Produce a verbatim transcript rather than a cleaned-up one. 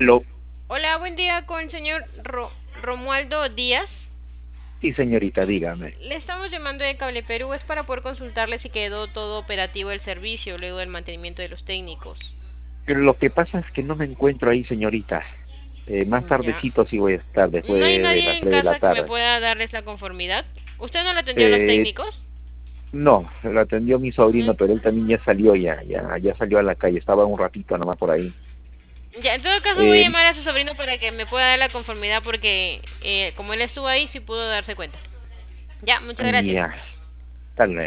Lo, Hola, buen día con el señor Ro- Romualdo Díaz. sí, señorita, dígame. Le estamos llamando de Cable Perú, es para poder consultarle si quedó todo operativo el servicio luego del mantenimiento de los técnicos. Pero lo que pasa es que no me encuentro ahí, señorita. Eh, más Ya. tardecito sí voy a estar, después ¿No hay de, de nadie las en tres de la casa que me tarde. pueda darles la conformidad? ¿Usted no le atendió a los Eh, técnicos? no, lo atendió mi sobrino, Mm, pero él también ya salió, ya, ya, ya salió a la calle, estaba un ratito nomás por ahí. Ya, en todo caso voy a Eh, llamar a su sobrino para que me pueda dar la conformidad porque eh, como él estuvo ahí sí pudo darse cuenta. Ya, muchas gracias. ya, tal vez.